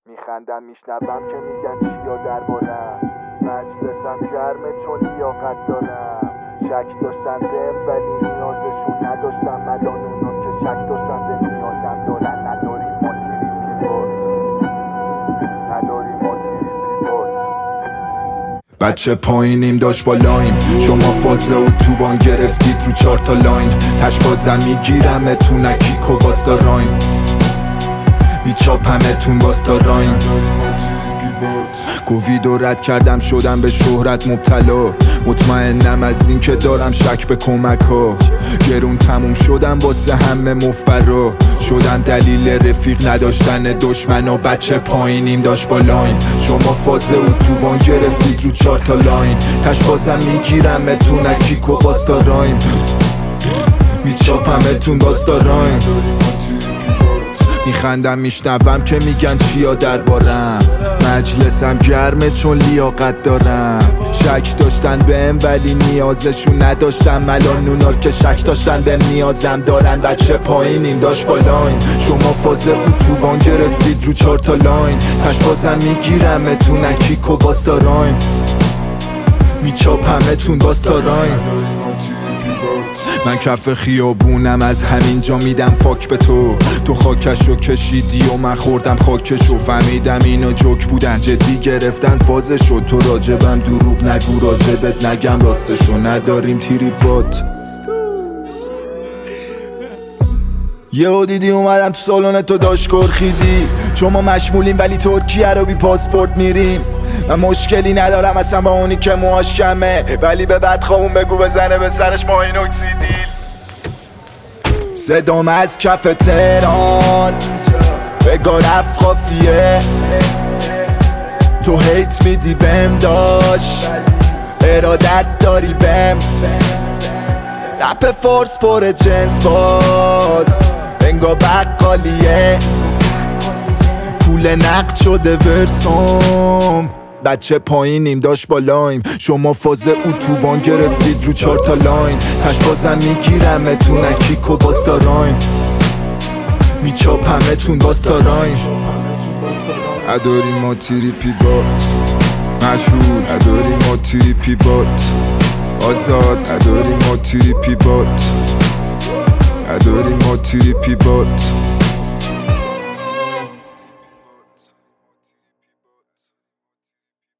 میخندم میشنوم که میگن چیا دربارم، مجلسم گرمه چون لیاقت دارم. شک داشتن بهم ولی نیازشون نداشتم، الان اونا که شک داشتن به نیازم دارن. نداریم ما تیری پیبات، نداریم ما تیری پیبات. بچه پایینیم داشت بالایم، شما فازه و توبان گرفتید رو 4 تا لاین. تش بازم میگیرم تو نکیک و باستا راین، میچاپمتون باستا راین. کووید رو رد کردم شدم به شهرت مبتلا، مطمئنم از این که دارم شک به کمک ها. گرون تموم شدم واسه همه مفبرا، شدم دلیل رفیق نداشتن دشمن. و بچه پایینیم داشت بالایم، شما فازه و توبان گرفتید رو 4 تا لاین. تش بازم میگیرم تو نکیک و باستا رایم، میچاپمتون باستا رایم. میخندم میشنوم که میگن چیا دربارم، مجلسم گرمه چون لیاقت دارم. شک داشتن بهم ولی نیازشون نداشتم، الان اونا که شک داشتن بهم نیازم دارن. بچه پایینیم داشت بالاین، شما فازه اتوبان گرفتید رو 4 تا لاین. تش بازم میگیرم تو نکیک و باستا راین، میچاپمتون باستا راین. من کف خیابونم از همینجا میدم فاک به تو، تو خاکشو کشیدی و من خوردم خاکشو. فهمیدم اینو جوک بودن جدی گرفتن فازشو، تو راجبم دروغ نگو راجبت نگم راستشو. نداریم تیری بات. یهو دیدی اومدم تو سالن تو داشت کرخیدی، چون ما مشمولیم ولی ترکیه رو بی پاسپورت میریم. من مشکلی ندارم اصلا با اونی که موهاش کمه، ولی به بدخوامون بگو بزنه به سرش ماهینوکسیدیل. صدام از کف تهران بگا رفت خافیه، تو هیت میدی بهم داشت ارادت داری بهم. رپ فورس پر جنس باز انگا بقالیه، پول نقد شده ورسام. بچه پایینیم داشت بالایم، شما فازه اتوبان گرفتید رو 4 تا لاین. تش بازم میگیرم تو نکیک و باستا راین، میچاپمتون باستا راین. نداریم ما تیری پیبات مشهور، نداریم ما تیری پیبات آزاد، نداریم ما تیری پیبات، نداریم ما تیری پیبات.